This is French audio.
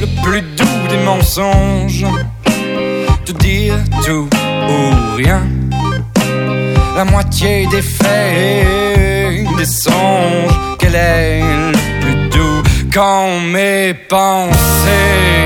le plus doux des mensonges, te dire tout ou rien, la moitié des faits, des songes. Quel est le plus doux quand mes pensées